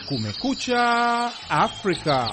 Kumekucha Afrika.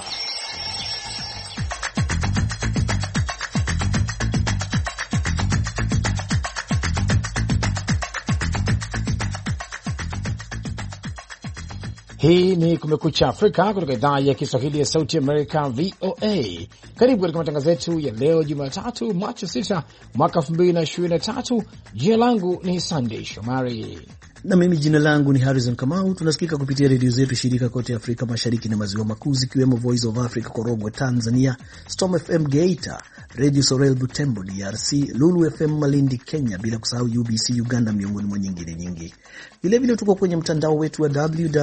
Hii ni Kumekucha Afrika kutoka idhaa ya Kiswahili ya Sauti Amerika, VOA. Karibu katika matangazo yetu ya leo Jumatatu, Machi 6 mwaka 2023. Jina langu ni Sunday Shomari na mimi jina langu ni Harrison Kamau. Tunasikika kupitia redio zetu shirika kote Afrika Mashariki na Maziwa Makuu, zikiwemo Voice of Africa Korogwe Tanzania, Storm FM Geita, Radio Sorel Butembo DRC, Lulu FM Malindi Kenya, bila kusahau UBC Uganda, miongoni mwa nyingine nyingi. Vilevile tuko kwenye mtandao wetu wa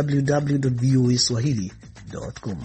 www.voaswahili.com.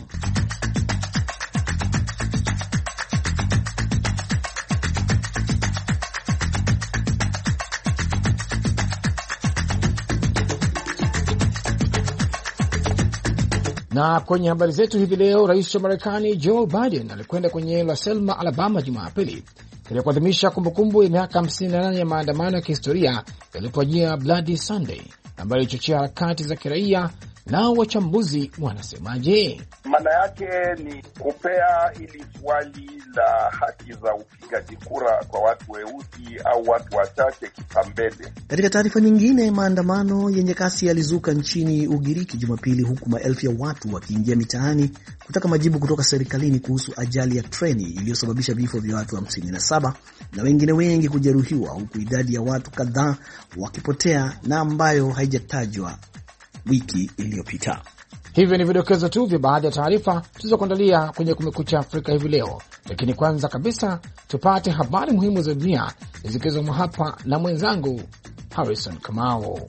Na kwenye habari zetu hivi leo, rais wa Marekani Joe Biden alikwenda kwenye eneo la Selma, Alabama Jumapili katika kuadhimisha kumbukumbu ya miaka 58 ya maandamano ya kihistoria yalipojia Bloody Sunday, ambayo ilichochea harakati za kiraia. Nao wachambuzi wanasemaje? Maana yake ni kupea ili swali la haki za upigaji kura kwa watu weusi au watu wachache kipaumbele. Katika taarifa nyingine, maandamano yenye kasi yalizuka nchini Ugiriki Jumapili, huku maelfu ya watu wakiingia mitaani kutaka majibu kutoka serikalini kuhusu ajali ya treni iliyosababisha vifo vya watu 57 na wengine wengi kujeruhiwa, huku idadi ya watu kadhaa wakipotea na ambayo haijatajwa wiki iliyopita. Hivyo ni vidokezo tu vya baadhi ya taarifa tulizokuandalia kwenye Kumekucha Afrika hivi leo, lakini kwanza kabisa tupate habari muhimu za dunia zikizomwa hapa na mwenzangu Harrison Kamau.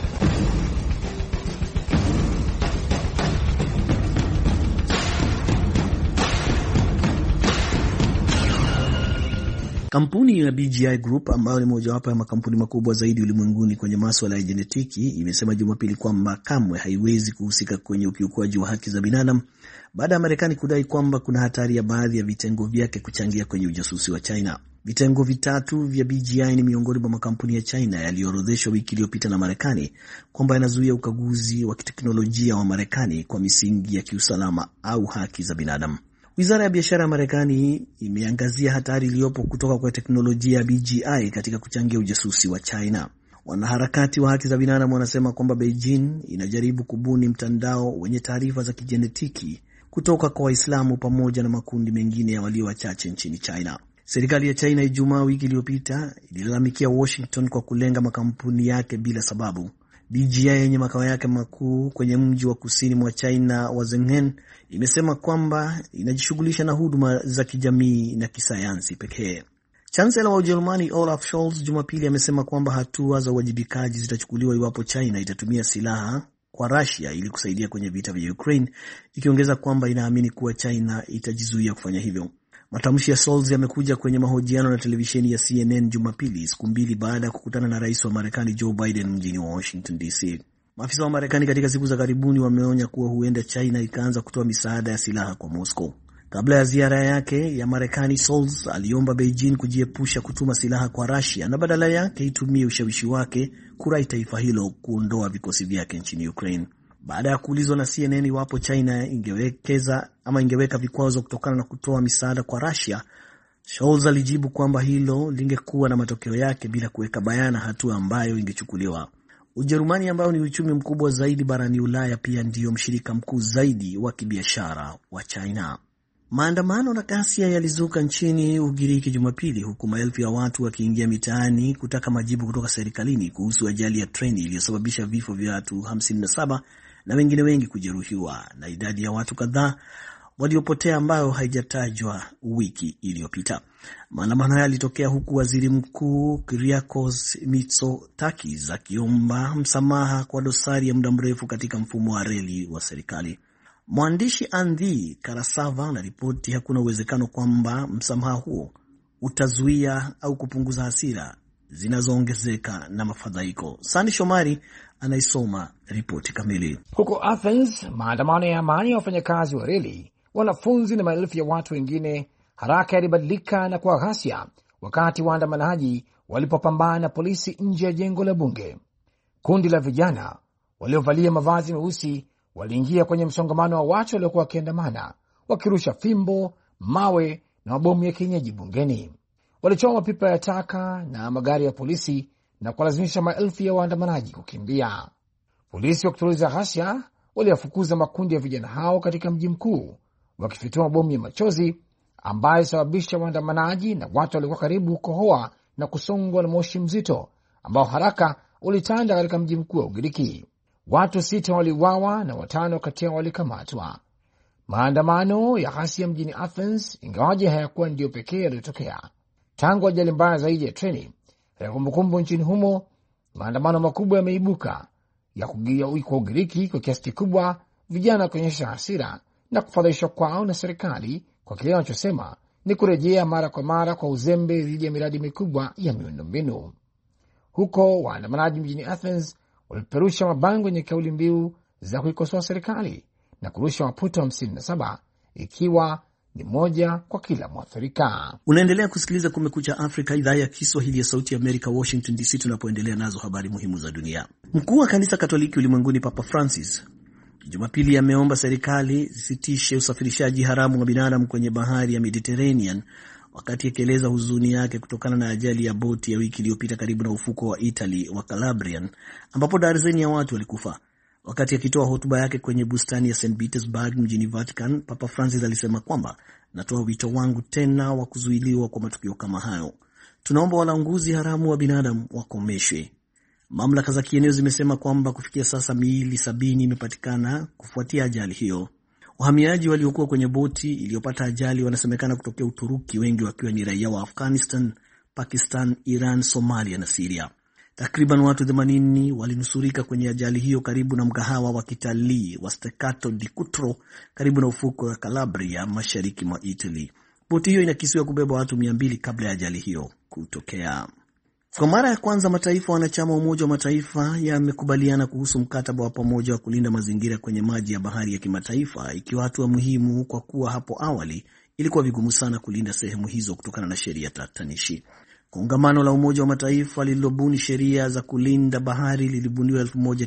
Kampuni ya BGI Group ambayo ni mojawapo ya makampuni makubwa zaidi ulimwenguni kwenye masuala ya jenetiki imesema Jumapili kwamba kamwe haiwezi kuhusika kwenye ukiukwaji wa haki za binadamu baada ya Marekani kudai kwamba kuna hatari ya baadhi ya vitengo vyake kuchangia kwenye ujasusi wa China. Vitengo vitatu vya BGI ni miongoni mwa makampuni ya China yaliyoorodheshwa wiki iliyopita na Marekani kwamba yanazuia ukaguzi wa kiteknolojia wa Marekani kwa misingi ya kiusalama au haki za binadamu. Wizara ya biashara ya Marekani imeangazia hatari iliyopo kutoka kwa teknolojia ya BGI katika kuchangia ujasusi wa China. Wanaharakati wa haki za binadamu wanasema kwamba Beijing inajaribu kubuni mtandao wenye taarifa za kijenetiki kutoka kwa Waislamu pamoja na makundi mengine ya walio wachache nchini China. Serikali ya China Ijumaa wiki iliyopita ililalamikia Washington kwa kulenga makampuni yake bila sababu. BGI yenye makao yake makuu kwenye mji wa kusini mwa China wa Zhenghen imesema kwamba inajishughulisha na huduma za kijamii na kisayansi pekee. Chancellor wa Ujerumani Olaf Scholz Jumapili amesema kwamba hatua za uwajibikaji zitachukuliwa iwapo China itatumia silaha kwa Russia ili kusaidia kwenye vita vya Ukraine, ikiongeza kwamba inaamini kuwa China itajizuia kufanya hivyo. Matamshi ya Scholz yamekuja kwenye mahojiano na televisheni ya CNN Jumapili, siku mbili baada ya kukutana na rais wa Marekani Joe Biden mjini Washington DC. Maafisa wa Marekani katika siku za karibuni wameonya kuwa huenda China ikaanza kutoa misaada ya silaha kwa Moscow. Kabla ya ziara yake ya Marekani, Scholz aliomba Beijing kujiepusha kutuma silaha kwa Russia na badala yake itumie ushawishi wake kurai taifa hilo kuondoa vikosi vyake nchini Ukraine. Baada ya kuulizwa na CNN iwapo China ingeweka vikwazo kutokana na kutoa misaada kwa Russia, Scholz alijibu kwamba hilo lingekuwa na matokeo yake bila kuweka bayana hatua ambayo ingechukuliwa. Ujerumani ambao ni uchumi mkubwa zaidi barani Ulaya pia ndiyo mshirika mkuu zaidi wa kibiashara wa China. Maandamano na ghasia yalizuka nchini Ugiriki Jumapili, huku maelfu ya watu wakiingia mitaani kutaka majibu kutoka serikalini kuhusu ajali ya treni iliyosababisha vifo vya watu 57 na wengine wengi kujeruhiwa na idadi ya watu kadhaa waliopotea ambayo haijatajwa wiki iliyopita. Maandamano haya yalitokea huku waziri mkuu Kyriakos Mitsotakis akiomba msamaha kwa dosari ya muda mrefu katika mfumo wa reli wa serikali. Mwandishi Andhi Karasava anaripoti hakuna uwezekano kwamba msamaha huo utazuia au kupunguza hasira zinazoongezeka na mafadhaiko. Sani Shomari anaisoma ripoti kamili. Huko Athens, maandamano ya amani ya wafanyakazi wa reli, wanafunzi na maelfu ya watu wengine haraka yalibadilika na kuwa ghasia wakati waandamanaji walipopambana na polisi nje ya jengo la bunge. Kundi la vijana waliovalia mavazi meusi waliingia kwenye msongamano wa watu waliokuwa wakiandamana, wakirusha fimbo, mawe na mabomu ya kienyeji bungeni. Walichoma mapipa ya taka na magari ya polisi na kuwalazimisha maelfu ya waandamanaji kukimbia. Polisi wa kutuliza ghasia waliwafukuza makundi ya vijana hao katika mji mkuu, wakifitua mabomu ya machozi ambayo ilisababisha waandamanaji na watu walikuwa karibu kukohoa na kusongwa na moshi mzito ambao haraka ulitanda katika mji mkuu wa Ugiriki. Watu 6 waliuawa na 5 kati yao walikamatwa. Maandamano ya ghasia mjini Athens, ingawaje hayakuwa ndio pekee yaliyotokea. Tangu ajali mbaya zaidi ya treni katika kumbukumbu nchini humo, maandamano makubwa yameibuka ya kugia kwa Ugiriki, kwa kiasi kikubwa vijana kuonyesha hasira na kufadhaishwa kwao na serikali kwa kile wanachosema ni kurejea mara kwa mara kwa uzembe dhidi ya miradi mikubwa ya miundombinu. Huko waandamanaji mjini Athens walipeperusha mabango yenye kauli mbiu za kuikosoa serikali na kurusha maputo 57, ikiwa ni moja kwa kila mwathirika. Unaendelea kusikiliza Kumekucha Afrika, idhaa ya Kiswahili ya Sauti ya Amerika, Washington DC, tunapoendelea nazo habari muhimu za dunia. Mkuu wa kanisa Katoliki ulimwenguni Papa Francis Jumapili ameomba serikali zisitishe usafirishaji haramu wa binadamu kwenye bahari ya Mediterranean, wakati akieleza huzuni yake kutokana na ajali ya boti ya wiki iliyopita karibu na ufuko wa Italy wa Calabrian, ambapo darzeni ya watu walikufa. Wakati akitoa hotuba yake kwenye bustani ya St. Petersburg mjini Vatican, Papa Francis alisema kwamba, natoa wito wangu tena wa kuzuiliwa kwa matukio kama hayo. Tunaomba walanguzi haramu wa binadamu wakomeshwe. Mamlaka za kieneo zimesema kwamba kufikia sasa miili 70 imepatikana kufuatia ajali hiyo. Wahamiaji waliokuwa kwenye boti iliyopata ajali wanasemekana kutokea Uturuki, wengi wakiwa ni raia wa Afghanistan, Pakistan, Iran, Somalia na Syria. Takriban watu 80 walinusurika kwenye ajali hiyo karibu na mgahawa wa kitalii wa Steccato di Cutro karibu na ufuko wa Calabria mashariki mwa Italy. Boti hiyo inakisiwa kubeba watu 200 kabla ya ajali hiyo kutokea. Kwa mara ya kwanza mataifa wanachama wa Umoja wa Mataifa yamekubaliana kuhusu mkataba wa pamoja wa kulinda mazingira kwenye maji ya bahari ya kimataifa, ikiwa hatua muhimu kwa kuwa hapo awali ilikuwa vigumu sana kulinda sehemu hizo kutokana na sheria tatanishi. Kongamano la Umoja wa Mataifa lililobuni sheria za kulinda bahari lilibuniwa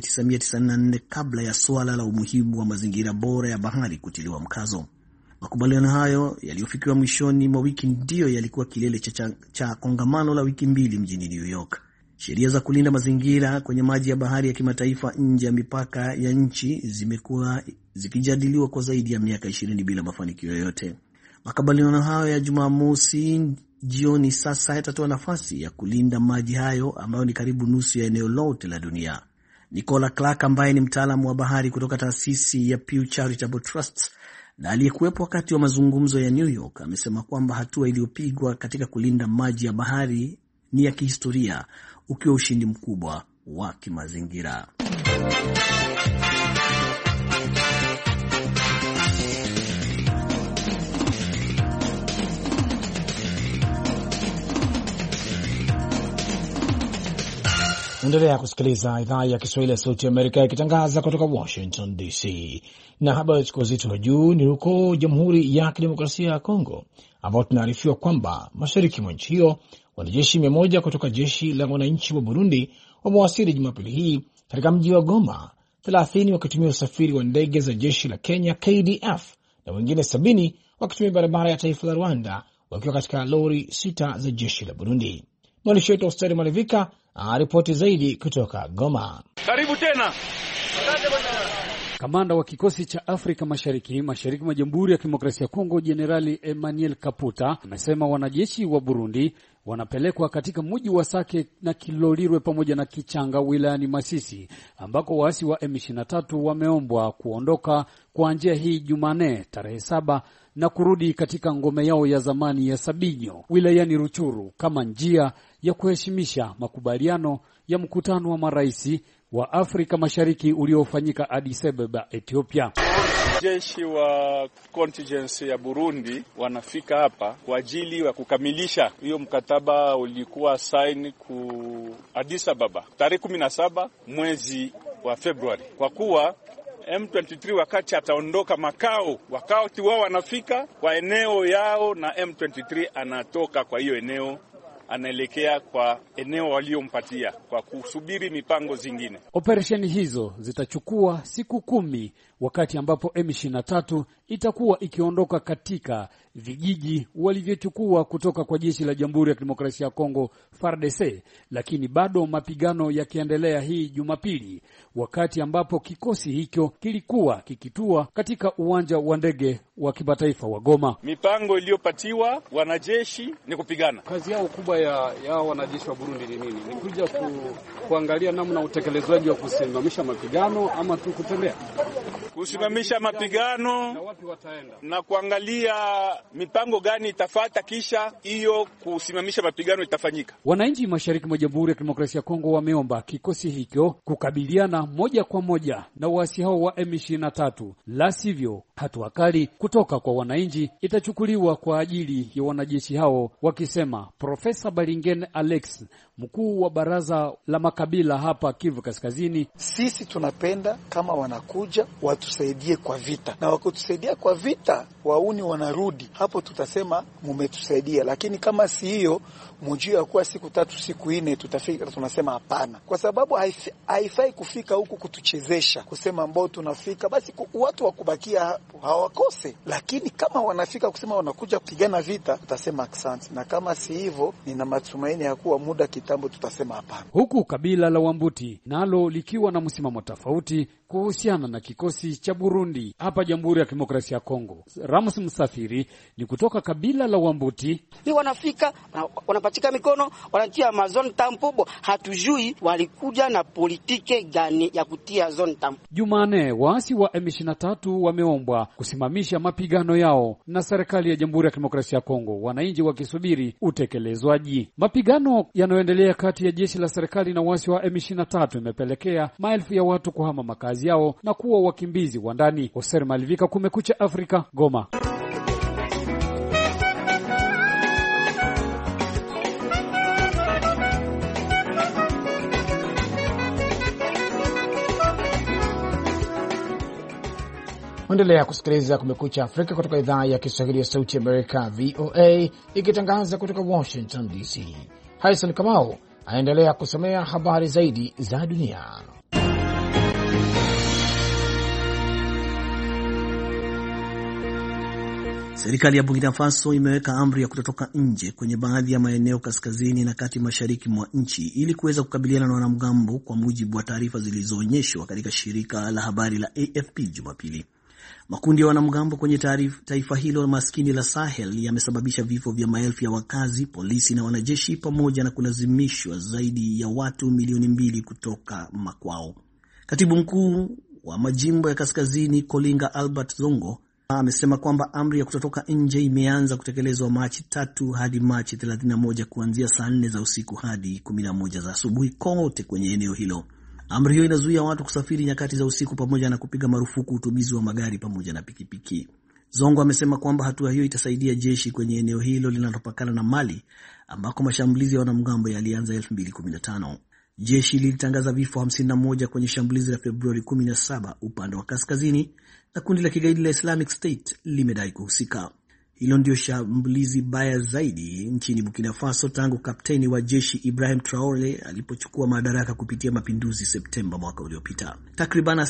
1994 kabla ya swala la umuhimu wa mazingira bora ya bahari kutiliwa mkazo. Makubaliano hayo yaliyofikiwa mwishoni mwa wiki ndiyo yalikuwa kilele cha kongamano la wiki 2 mjini New York. Sheria za kulinda mazingira kwenye maji ya bahari ya kimataifa nje ya mipaka ya nchi zimekuwa zikijadiliwa kwa zaidi ya miaka 20 bila mafanikio yoyote. Makubaliano hayo ya Jumamosi jioni sasa yatatoa nafasi ya kulinda maji hayo ambayo ni karibu nusu ya eneo lote la dunia. Nicola Clark ambaye ni mtaalamu wa bahari kutoka taasisi ya Pew Charitable Trusts na aliyekuwepo wakati wa mazungumzo ya New York amesema kwamba hatua iliyopigwa katika kulinda maji ya bahari ni ya kihistoria, ukiwa ushindi mkubwa wa kimazingira. Endelea kusikiliza idhaa ya Kiswahili ya Sauti ya Amerika ikitangaza kutoka Washington DC. Na habari chukua uzito wa juu ni huko Jamhuri ya Kidemokrasia ya Kongo, ambao tunaarifiwa kwamba mashariki mwa nchi hiyo wanajeshi 100 kutoka jeshi la wananchi wa Burundi wamewasili Jumapili hii katika mji wa Goma, 30 wakitumia usafiri wa ndege za jeshi la Kenya KDF na wengine 70 wakitumia barabara ya taifa la Rwanda wakiwa katika lori 6 za jeshi la Burundi. Mwandishi wetu Osteri Malivika ripoti zaidi kutoka Goma. Karibu tena. Kamanda wa kikosi cha Afrika Mashariki mwa Jamhuri ya Kidemokrasia ya Kongo, Jenerali Emmanuel Kaputa, amesema wanajeshi wa Burundi wanapelekwa katika mji wa Sake na Kilolirwe pamoja na Kichanga wilayani Masisi, ambako waasi wa M23 wameombwa kuondoka kwa njia hii Jumane tarehe 7 na kurudi katika ngome yao ya zamani ya Sabinyo wilayani Ruchuru kama njia ya kuheshimisha makubaliano ya mkutano wa maraisi wa Afrika Mashariki uliofanyika Addis Ababa, Ethiopia. Jeshi wa contingency ya Burundi wanafika hapa kwa ajili ya kukamilisha hiyo mkataba ulikuwa sign ku Addis Ababa tarehe 17 mwezi wa Februari. Kwa kuwa M23 wakati ataondoka wakati wao wanafika kwa eneo yao na M23 anatoka kwa hiyo eneo anaelekea kwa eneo waliompatia kwa kusubiri mipango zingine. Operesheni hizo zitachukua siku 10, wakati ambapo M23 itakuwa ikiondoka katika vijiji walivyochukua kutoka kwa jeshi la Jamhuri ya Kidemokrasia ya Kongo FARDC, lakini bado mapigano yakiendelea hii Jumapili, wakati ambapo kikosi hicho kilikuwa kikitua katika uwanja wa ndege wa kimataifa wa Goma. Mipango iliyopatiwa wanajeshi ni kupigana. Kazi yao kubwa ya wanajeshi wa Burundi ni nini? Ni kuja kuangalia namna utekelezaji wa kusimamisha mapigano ama tu kutembea? Kusimamisha mapigano na wapi wataenda, na kuangalia mipango gani itafata, kisha hiyo kusimamisha mapigano itafanyika. Wananchi mashariki mwa Jamhuri ya Kidemokrasia ya Kongo wameomba kikosi hicho kukabiliana moja kwa moja na waasi hao wa M23, la sivyo hatua kali kutoka kwa wananchi itachukuliwa kwa ajili ya wanajeshi hao, wakisema. Profesa Balingen Alex, mkuu wa baraza la makabila hapa Kivu Kaskazini: sisi tunapenda kama wanakuja watusaidie kwa vita, na wakutusaidia kwa vita wauni wanarudi, hapo tutasema mumetusaidia. Lakini kama si hiyo, mjue ya kuwa siku 3 siku 4 tutafika, tunasema hapana, kwa sababu haifai kufika huku kutuchezesha, kusema ambao tunafika basi watu wakubakia hawakose. Lakini kama wanafika kusema wanakuja kupigana vita, tutasema asante, na kama si hivyo, nina matumaini ya kuwa muda kitambo tutasema hapana. Huku kabila la Wambuti nalo likiwa na msimamo tofauti kuhusiana na kikosi cha Burundi hapa Jamhuri ya Kidemokrasia ya Kongo. Ramos Msafiri ni kutoka kabila la Wambuti. Ni wanafika wanapatika mikono, wanatia mazone tampo, hatujui walikuja na politike gani ya kutia zone tampo. Jumane, waasi wa M23 wameombwa kusimamisha mapigano yao na serikali ya Jamhuri ya Kidemokrasia ya Kongo, wananchi wakisubiri utekelezwaji. Mapigano yanayoendelea kati ya jeshi la serikali na waasi wa M23 imepelekea maelfu ya watu kuhama makazi yao na kuwa wakimbizi wa ndani. Oser Malivika, Kumekucha Afrika, Goma. Endelea kusikiliza Kumekucha Afrika kutoka idhaa ya Kiswahili ya Sauti ya Amerika, VOA, ikitangaza kutoka Washington DC. Harrison Kamau aendelea kusomea habari zaidi za dunia. Serikali ya Burkina Faso imeweka amri ya kutotoka nje kwenye baadhi ya maeneo kaskazini na kati mashariki mwa nchi ili kuweza kukabiliana na wanamgambo, kwa mujibu wa taarifa zilizoonyeshwa katika shirika la habari la AFP Jumapili. Makundi ya wanamgambo kwenye taifa hilo maskini la Sahel yamesababisha vifo vya maelfu ya wakazi, polisi na wanajeshi, pamoja na kulazimishwa zaidi ya watu milioni 2 kutoka makwao. Katibu mkuu wa majimbo ya kaskazini Kolinga Albert Zongo amesema kwamba amri ya kutotoka nje imeanza kutekelezwa Machi 3 hadi Machi 31 kuanzia saa 4 za usiku hadi 11 za asubuhi kote kwenye eneo hilo. Amri hiyo inazuia watu kusafiri nyakati za usiku pamoja na kupiga marufuku utumizi wa magari pamoja na pikipiki. Zongo amesema kwamba hatua hiyo itasaidia jeshi kwenye eneo hilo linalopakana na Mali, ambako mashambulizi ya wanamgambo yalianza 2015. Jeshi lilitangaza vifo 51 kwenye shambulizi la Februari 17 upande wa kaskazini, na kundi la kigaidi la Islamic State limedai kuhusika. Hilo ndio shambulizi baya zaidi nchini Burkina Faso tangu kapteni wa jeshi Ibrahim Traore alipochukua madaraka kupitia mapinduzi Septemba mwaka uliopita. Takriban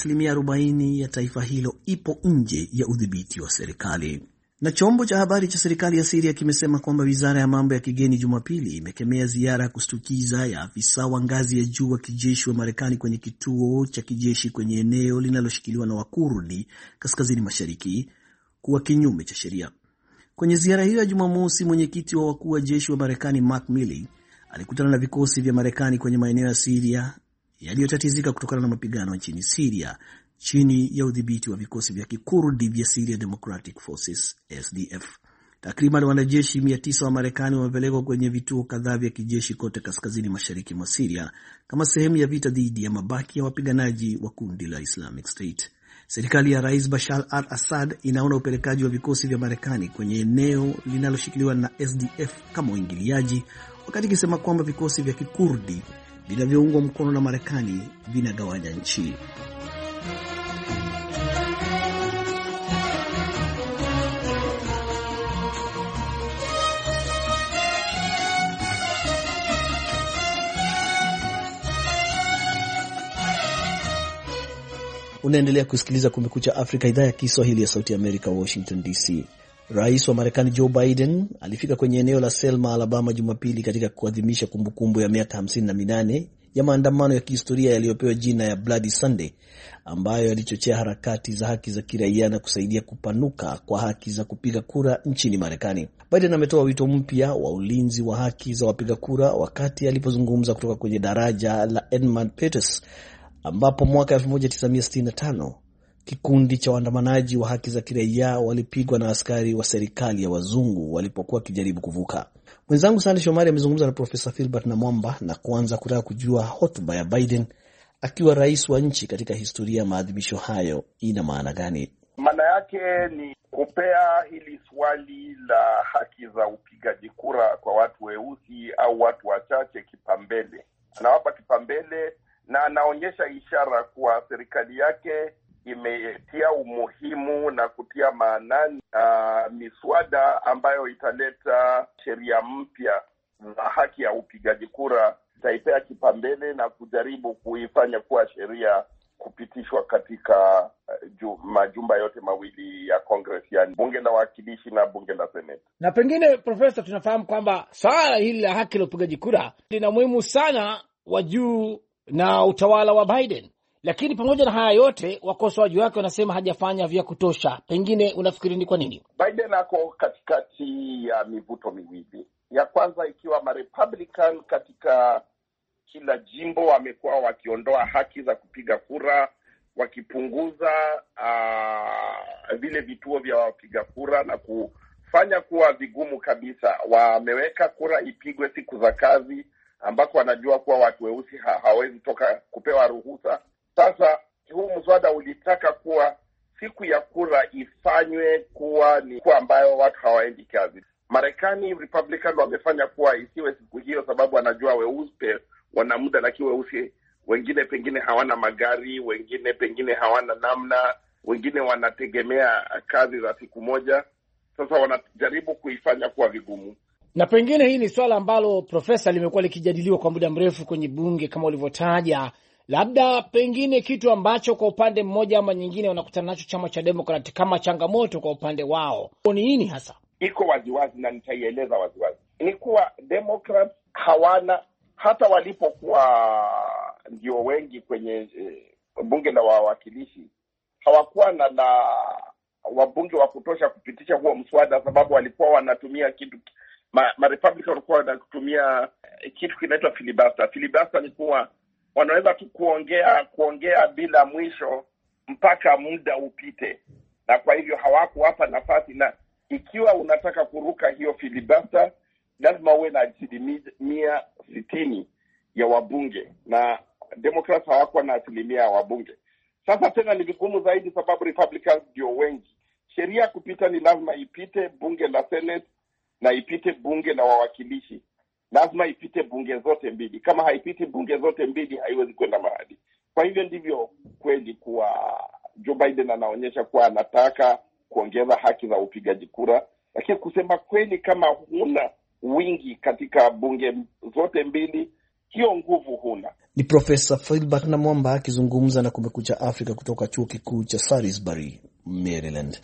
40% ya taifa hilo ipo nje ya udhibiti wa serikali. Na chombo cha habari cha serikali ya Syria kimesema kwamba wizara ya mambo ya kigeni Jumapili imekemea ziara ya kushtukiza ya afisa wa ngazi ya juu wa kijeshi wa Marekani kwenye kituo cha kijeshi kwenye eneo linaloshikiliwa na Wakurdi kaskazini mashariki kuwa kinyume cha sheria. Kwenye ziara hiyo ya Jumamosi, mwenyekiti wa wakuu wa jeshi wa Marekani Mark Milley alikutana na vikosi vya Marekani kwenye maeneo ya Syria yaliyotatizika kutokana na mapigano nchini Syria chini ya udhibiti wa vikosi vya Kikurdi vya Syria Democratic Forces SDF. Takriban wanajeshi 900 wa Marekani wamepelekwa kwenye vituo kadhaa vya kijeshi kote kaskazini mashariki mwa Syria kama sehemu ya vita dhidi ya mabaki ya wapiganaji wa kundi la Islamic State. Serikali ya Rais Bashar al-Assad inaona upelekaji wa vikosi vya Marekani kwenye eneo linaloshikiliwa na SDF kama uingiliaji, wakati ikisema kwamba vikosi vya Kikurdi vinavyoungwa mkono na Marekani vinagawanya nchi. Unaendelea kusikiliza Kumekucha Afrika, idhaa ya Kiswahili ya Sauti ya Amerika, Washington DC. Rais wa Marekani Joe Biden alifika kwenye eneo la Selma, Alabama Jumapili katika kuadhimisha kumbukumbu ya miaka 58 ya maandamano ya kihistoria yaliyopewa jina ya Bloody Sunday, ambayo yalichochea harakati za haki za kiraia na kusaidia kupanuka kwa haki za kupiga kura nchini Marekani. Biden ametoa wito mpya wa ulinzi wa haki za wapiga kura wakati alipozungumza kutoka kwenye daraja la Edmund Pettus, ambapo mwaka 1965 kikundi cha waandamanaji wa haki za kiraia walipigwa na askari wa serikali ya wazungu walipokuwa kijaribu kuvuka. Mwenzangu Sande Shomari amezungumza na Profesa Philbert Namwamba na kuanza kutaka kujua hotuba ya Biden akiwa rais wa nchi katika historia ya maadhimisho hayo ina maana gani. Maana yake ni kupea hili swali la haki za upigaji kura kwa watu weusi au watu wachache kipambele. Anawapa kipambele na anaonyesha ishara kuwa serikali yake imetia umuhimu na kutia maanani miswada ambayo italeta sheria mpya za haki ya upigaji kura, itaipea kipambele na kujaribu kuifanya kuwa sheria kupitishwa katika majumba yote mawili ya Congress, yani bunge la wawakilishi na bunge la Senate. Na pengine Profesa, tunafahamu kwamba swala hili la haki la upigaji kura lina muhimu sana wa juu na utawala wa Biden. Lakini pamoja na haya yote, wakosoaji wake wanasema hajafanya vya kutosha. Pengine unafikiri ni kwa nini? Biden ako katikati ya mivuto miwili. Ya kwanza ikiwa ma-Republican katika kila jimbo wamekuwa wakiondoa haki za kupiga kura, wakipunguza vile vituo vya wapiga kura na kufanya kuwa vigumu kabisa. Wameweka kura ipigwe siku za kazi ambako wanajua kuwa watu weusi hawezi toka kupewa ruhusa. Sasa huu mswada ulitaka kuwa siku ya kura ifanywe kuwa ni siku ambayo watu hawaendi kazi. Marekani Republican wamefanya kuwa isiwe siku hiyo sababu wanajua weusi wana muda, lakini weusi wengine pengine hawana magari, wengine pengine hawana namna, wengine wanategemea kazi za siku moja. Sasa wanajaribu kuifanya kuwa vigumu. Na pengine hii ni swala ambalo Profesa limekuwa likijadiliwa kwa muda mrefu kwenye bunge kama ulivyotaja. Labda pengine kitu ambacho kwa upande mmoja ama nyingine wanakutana nacho chama cha Democrat kama changamoto kwa upande wao ni nini hasa? Iko waziwazi na nitaieleza waziwazi. Ni kuwa Democrat hawana, hata walipokuwa ndio wengi kwenye bunge la wawakilishi, hawakuwa na wabunge wa kutosha kupitisha huo mswada, sababu walikuwa wanatumia kitu Republican walikuwa wanatumia kitu kinaitwa filibuster. Filibuster ni kuwa wanaweza tu kuongea bila mwisho mpaka muda upite, na kwa hivyo hawakuwapa nafasi. Na ikiwa unataka kuruka hiyo filibuster, lazima uwe na 60% ya wabunge, na Democrats hawakuwa na 60% ya wabunge. Sasa tena ni vigumu zaidi sababu Republicans ndio wengi. Sheria kupita ni lazima ipite bunge la Senate na ipite bunge la wawakilishi. Lazima ipite bunge zote mbili. Kama haipiti bunge zote mbili, haiwezi kwenda mahali. Kwa hivyo ndivyo kweli kuwa Joe Biden anaonyesha kuwa anataka kuongeza haki za upigaji kura, lakini kusema kweli, kama huna wingi katika bunge zote mbili, hiyo nguvu huna. Ni Profesa Philbert Namwamba akizungumza na Kumekucha Afrika kutoka chuo kikuu cha Salisbury, Maryland.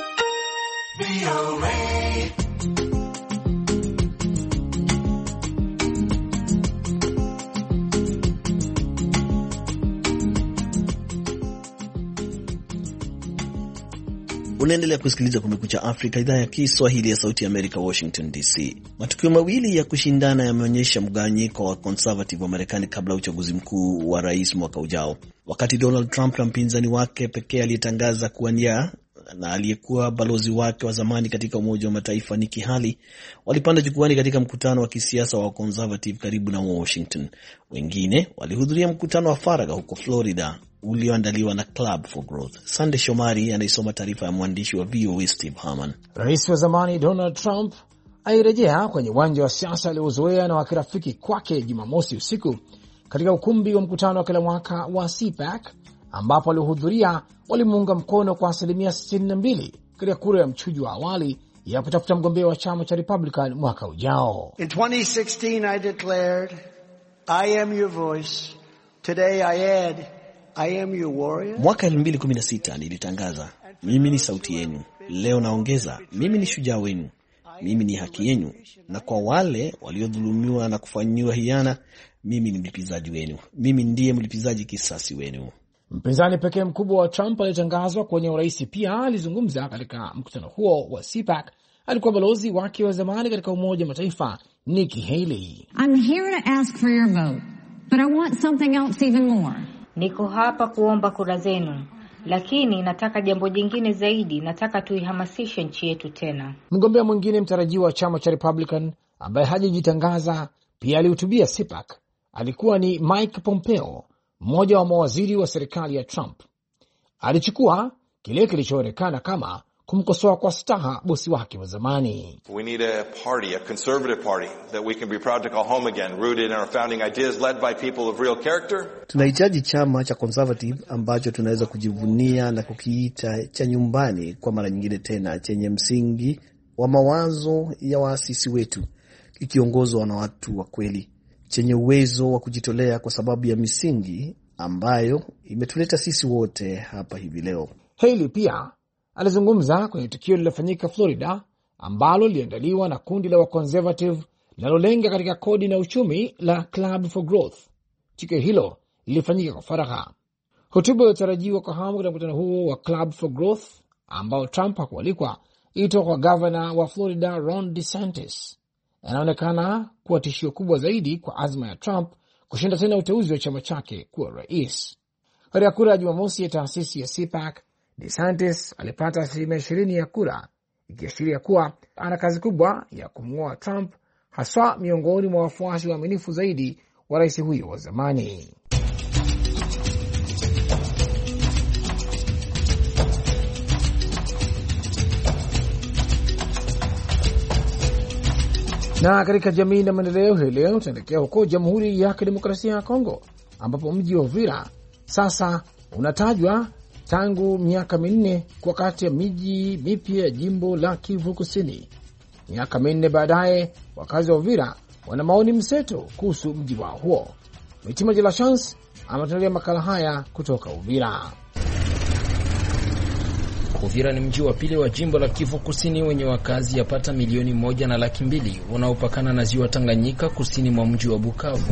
Unaendelea kusikiliza Kumekucha Afrika, idhaa ya Kiswahili ya Sauti ya Amerika, Washington DC. Matukio mawili ya kushindana yameonyesha mgawanyiko wa conservative wa Marekani kabla uchaguzi mkuu wa rais mwaka ujao. Wakati Donald Trump na mpinzani wake pekee aliyetangaza kuwania na aliyekuwa balozi wake wa zamani katika Umoja wa Mataifa Nikki Haley walipanda jukwani katika mkutano wa kisiasa wa conservative karibu na Washington. Wengine walihudhuria mkutano wa faragha huko Florida ulioandaliwa na Club for Growth. Sande Shomari anaisoma taarifa ya mwandishi wa VOA Steve Harman. Rais wa zamani Donald Trump alirejea kwenye uwanja wa siasa aliozoea na wakirafiki kwake Jumamosi usiku katika ukumbi wa mkutano wa kila mwaka wa CPAC, ambapo waliohudhuria walimuunga mkono kwa 62% katika kura ya mchujo wa awali ya kutafuta mgombea wa chama cha Republican mwaka ujao. In 2016 I declared, I am your voice. Today I add, I am your warrior. Mwaka 2016 nilitangaza, mimi ni sauti yenu. Leo naongeza, mimi ni shujaa wenu. Mimi ni haki yenu, na kwa wale waliodhulumiwa na kufanyiwa hiana, mimi ni mlipizaji wenu. Mimi ndiye mlipizaji kisasi wenu. Mpinzani pekee mkubwa wa Trump aliyetangazwa kwenye urais pia alizungumza katika mkutano huo wa CPAC. Alikuwa balozi wake wa zamani katika Umoja wa Mataifa, Nikki Haley. I'm here to ask for your vote, but I want something else even more. Niko hapa kuomba kura zenu, lakini nataka jambo jingine zaidi. Nataka tuihamasishe nchi yetu tena. Mgombea mwingine mtarajiwa wa chama cha Republican ambaye hajajitangaza pia alihutubia CPAC alikuwa ni Mike Pompeo, mmoja wa mawaziri wa serikali ya Trump. Alichukua kile kilichoonekana kama kumkosoa kwa staha bosi wake wa zamani. We need a party, a conservative party that we can be proud to call home again, rooted in our founding ideas, led by people of real character. Tunahitaji chama cha conservative ambacho tunaweza kujivunia na kukiita cha nyumbani kwa mara nyingine tena, chenye msingi wa mawazo ya waasisi wetu, kikiongozwa na watu wa kweli, chenye uwezo wa kujitolea kwa sababu ya misingi ambayo imetuleta sisi wote hapa hivi leo. Haley pia alizungumza kwenye tukio lililofanyika Florida ambalo liliandaliwa na kundi la waconservative linalolenga katika kodi na uchumi la Club for Growth. Tukio hilo lilifanyika kwa faragha. Hotuba iliyotarajiwa kwa hamu katika mkutano huo wa Club for Growth ambao Trump hakualikwa ilitoka kwa governor wa Florida Ron DeSantis. Anaonekana kuwa tishio kubwa zaidi kwa azma ya Trump kushinda tena uteuzi wa chama chake kuwa rais. Katika kura ya Jumamosi ya taasisi ya CPAC, DeSantis alipata 20% ya kura, ikiashiria kuwa ana kazi kubwa ya kumng'oa Trump, haswa miongoni mwa wafuasi waaminifu zaidi wa rais huyo wa zamani. Na katika jamii na maendeleo, hii leo tunaelekea huko Jamhuri ya Kidemokrasia ya Kongo, ambapo mji wa Uvira sasa unatajwa tangu miaka 4 kwa kati ya miji mipya ya jimbo la Kivu Kusini. Miaka 4 baadaye, wakazi wa Uvira wana maoni mseto kuhusu mji wao huo. Mitima de la Chance ametuandalia makala haya kutoka Uvira. Uvira ni mji wa pili wa jimbo la Kivu Kusini wenye wakazi yapata 1,200,000 unaopakana na ziwa Tanganyika kusini mwa mji wa Bukavu.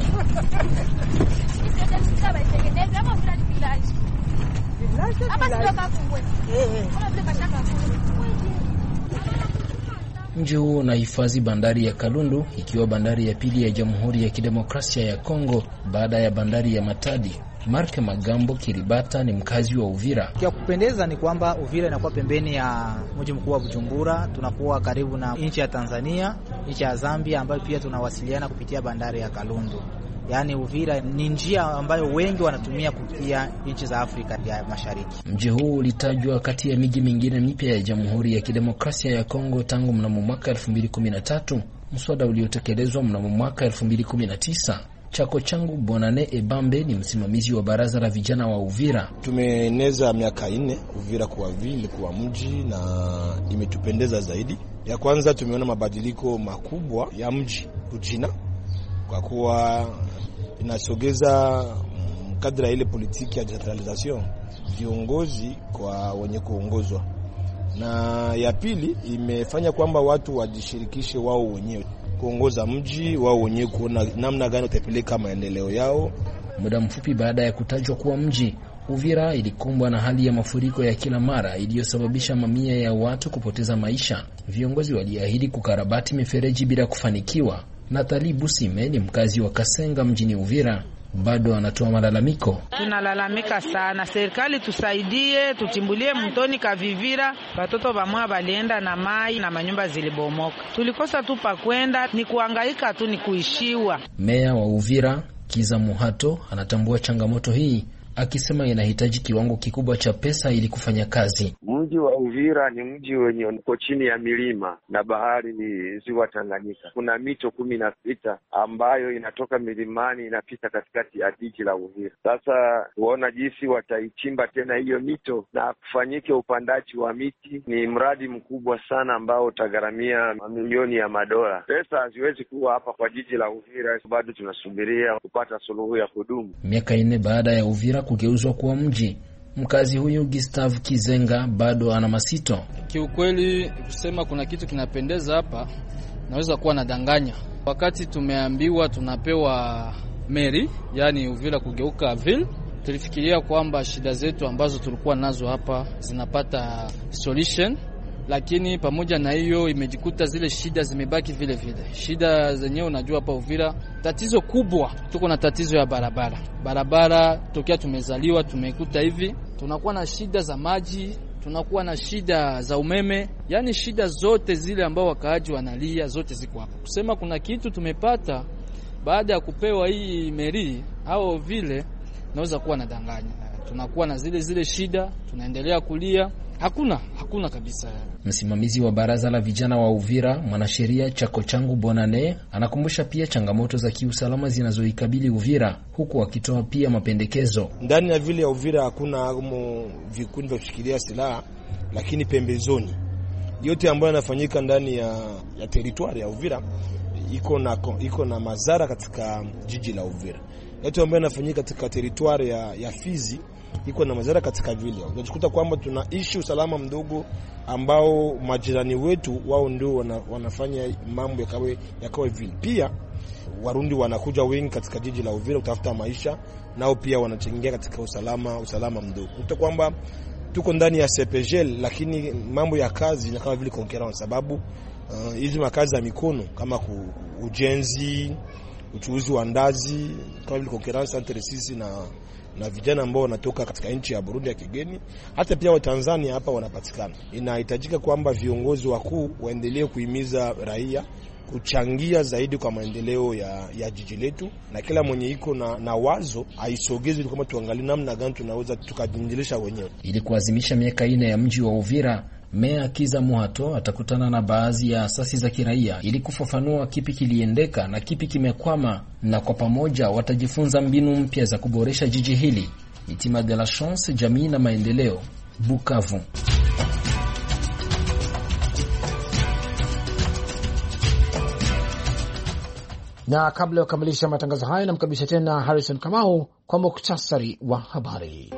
Mji huu unahifadhi bandari ya Kalundu, ikiwa bandari ya pili ya Jamhuri ya Kidemokrasia ya Kongo baada ya bandari ya Matadi. Mark Magambo Kiribata ni mkazi wa Uvira. Kia kupendeza ni kwamba Uvira inakuwa pembeni ya mji mkuu wa Bujumbura, tunakuwa karibu na nchi ya Tanzania, nchi ya Zambia ambayo pia tunawasiliana kupitia bandari ya Kalundu. Yaani Uvira ni njia ambayo wengi wanatumia kupitia nchi za Afrika ya Mashariki. Mji huu ulitajwa kati ya miji mingine mipya ya Jamhuri ya Kidemokrasia ya Kongo tangu mnamo mwaka 2013, mswada uliotekelezwa mnamo mwaka 2019. Chako changu Bonane Ebambe ni msimamizi wa baraza la vijana wa Uvira. Tumeeneza miaka 4 Uvira kuwa vile kuwa mji na imetupendeza zaidi. Ya kwanza tumeona mabadiliko makubwa ya mji kujina kwa kuwa inasogeza kadra ile politiki ya decentralization viongozi kwa wenye kuongozwa. Na ya pili imefanya kwamba watu wajishirikishe wao wenyewe kuongoza mji wao wenyewe, kuona namna gani utapeleka maendeleo yao. Muda mfupi baada ya kutajwa kuwa mji, Uvira ilikumbwa na hali ya mafuriko ya kila mara iliyosababisha mamia ya watu kupoteza maisha. Viongozi waliahidi kukarabati mifereji bila kufanikiwa. Nathalie Busime ni mkazi wa Kasenga mjini Uvira, bado anatoa malalamiko. Tunalalamika sana, serikali tusaidie, tuchimbulie mtoni Kavivira. Watoto bamwa balienda na mai na manyumba zilibomoka. Tulikosa tu pa kwenda, ni kuhangaika tu, ni kuishiwa. Meya wa Uvira Kiza Muhato anatambua changamoto hii, akisema inahitaji kiwango kikubwa cha pesa ili kufanya kazi. Mji wa Uvira ni mji wenye uko chini ya milima na bahari ni ziwa Tanganyika. Kuna mito 16 ambayo inatoka milimani inapita katikati ya jiji la Uvira. Sasa kuona jinsi wataichimba tena hiyo mito na kufanyike upandaji wa miti, ni mradi mkubwa sana ambao utagharamia mamilioni ya madola. Pesa haziwezi kuwa hapa kwa jiji la Uvira, bado tunasubiria kupata suluhu ya kudumu. Miaka 4 baada ya Uvira kugeuzwa kuwa mji, mkazi huyu Gustave Kizenga bado ana masito. Kiukweli kusema kuna kitu kinapendeza hapa, naweza kuwa nadanganya. Wakati tumeambiwa tunapewa meri, yani Uvira kugeuka ville, tulifikiria kwamba shida zetu ambazo tulikuwa nazo hapa zinapata solution, lakini pamoja na hiyo imejikuta zile shida zimebaki vile vile. Shida zenyewe unajua hapa Uvira, tatizo kubwa tuko na tatizo ya barabara. Barabara tokea tumezaliwa tumekuta hivi, tunakuwa na shida za maji, tunakuwa na shida za umeme, yani shida zote zile ambao wakaaji wanalia zote ziko hapa. Kusema kuna kitu tumepata baada ya kupewa hii meri au vile, naweza kuwa nadanganya. Tunakuwa na zile shida, tunaendelea kulia. Hakuna kabisa. Msimamizi wa baraza la vijana wa Uvira, mwanasheria Chako Changu Bonane, anakumbusha pia changamoto za kiusalama zinazoikabili Uvira, huku akitoa pia mapendekezo. Ndani ya vile ya Uvira hakuna vikundi vya kushikilia silaha, lakini pembezoni yote ambayo yanafanyika ndani ya territoire ya Uvira iko na madhara katika jiji la Uvira. Yote ambayo yanafanyika katika territoire ya Fizi iko na madhara katika vile. Unajikuta kwamba tunaishi usalama mdogo ambao majirani wetu wao ndio wanafanya mambo yakawe vile. Pia Warundi wanakuja wengi katika jiji la Uvira kutafuta maisha, nao pia wanachangia katika usalama mdogo. Unakuta kwamba tuko ndani ya CPGL, lakini mambo ya kazi na kama vile concurrence, sababu hizi makazi za mikono kama ujenzi, uchuuzi wa ndazi, kama vile concurrence entre sisi na vijana ambao wanatoka katika nchi ya Burundi ya kigeni, hata pia wa Tanzania hapa wanapatikana. Inahitajika kwamba viongozi wakuu waendelee kuhimiza raia kuchangia zaidi kwa maendeleo ya jiji letu, na kila mwenye iko na wazo aisogeze kama tuangalie namna gani tunaweza tukajinjilisha wenyewe. Ili kuadhimisha miaka 4 ya mji wa Uvira, Meya Kiza Muhato atakutana na baadhi ya asasi za kiraia ili kufafanua kipi kiliendeka na kipi kimekwama, na kwa pamoja watajifunza mbinu mpya za kuboresha jiji hili. Mitima de la Chance, jamii na maendeleo, Bukavu. Na kabla ya kukamilisha matangazo haya, namkabisha tena Harrison Kamau kwa muktasari wa habari.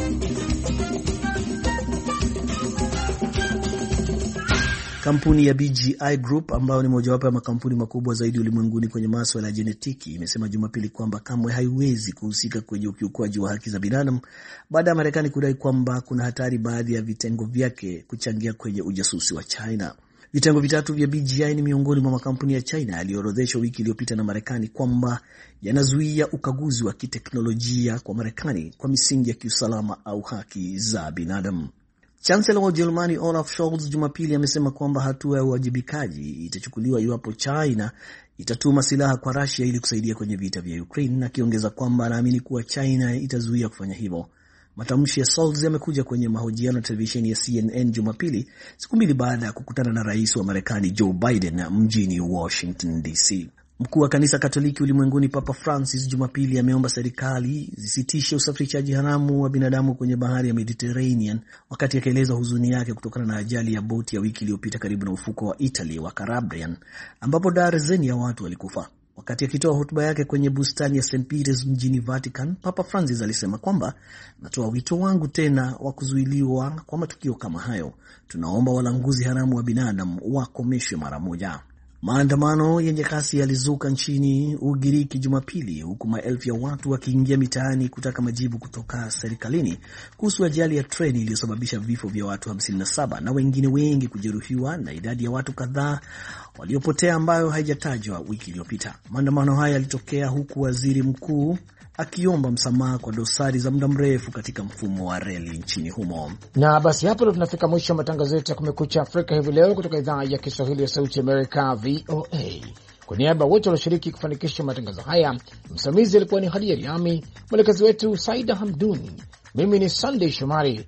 Kampuni ya BGI Group ambayo ni mojawapo ya makampuni makubwa zaidi ulimwenguni kwenye masuala ya jenetiki imesema Jumapili kwamba kamwe haiwezi kuhusika kwenye ukiukwaji wa haki za binadamu baada ya Marekani kudai kwamba kuna hatari baadhi ya vitengo vyake kuchangia kwenye ujasusi wa China. Vitengo vitatu vya BGI ni miongoni mwa makampuni ya China yaliyoorodheshwa wiki iliyopita na Marekani kwamba yanazuia ukaguzi wa kiteknolojia kwa Marekani kwa misingi ya kiusalama au haki za binadamu. Chancellor wa Ujerumani Olaf Scholz Jumapili amesema kwamba hatua ya uwajibikaji itachukuliwa iwapo China itatuma silaha kwa Russia ili kusaidia kwenye vita vya Ukraine, na akiongeza kwamba anaamini kuwa China itazuia kufanya hivyo. Matamshi ya Scholz yamekuja kwenye mahojiano ya televisheni ya CNN Jumapili, siku mbili baada ya kukutana na rais wa Marekani Joe Biden mjini Washington DC. Mkuu wa kanisa Katoliki ulimwenguni Papa Francis Jumapili ameomba serikali zisitishe usafirishaji haramu wa binadamu kwenye bahari ya Mediterranean, wakati akieleza huzuni yake kutokana na ajali ya boti ya wiki iliyopita karibu na ufuko wa Italy wa Calabrian ambapo darzeni ya watu walikufa. Wakati akitoa hotuba yake kwenye bustani ya St. Peter's mjini Vatican, Papa Francis alisema kwamba, natoa wito wangu tena wa kuzuiliwa kwa matukio kama hayo. Tunaomba walanguzi haramu wa binadamu wakomeshwe mara moja. Maandamano yenye kasi yalizuka nchini Ugiriki Jumapili, huku maelfu ya watu wakiingia mitaani kutaka majibu kutoka serikalini kuhusu ajali ya treni iliyosababisha vifo vya watu 57 na wengine wengi kujeruhiwa na idadi ya watu kadhaa waliopotea ambayo haijatajwa wiki iliyopita. Maandamano haya yalitokea huku waziri mkuu akiomba msamaha kwa dosari za muda mrefu katika mfumo wa reli nchini humo. Na basi hapo ndo tunafika mwisho wa matangazo yetu ya Kumekucha Afrika hivi leo kutoka idhaa ya Kiswahili ya Sauti ya Amerika VOA. Kwa niaba wote walioshiriki kufanikisha matangazo haya, msimamizi alikuwa ni Hadia Riami, mwelekezi wetu Saida Hamduni, mimi ni Sunday Shomari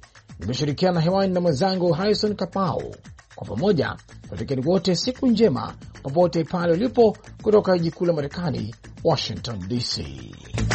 Nimeshirikiana hewani na mwenzangu Harrison Kapau. Kwa pamoja watakieni wote siku njema popote pale ulipo, kutoka jiji kuu la Marekani, Washington DC.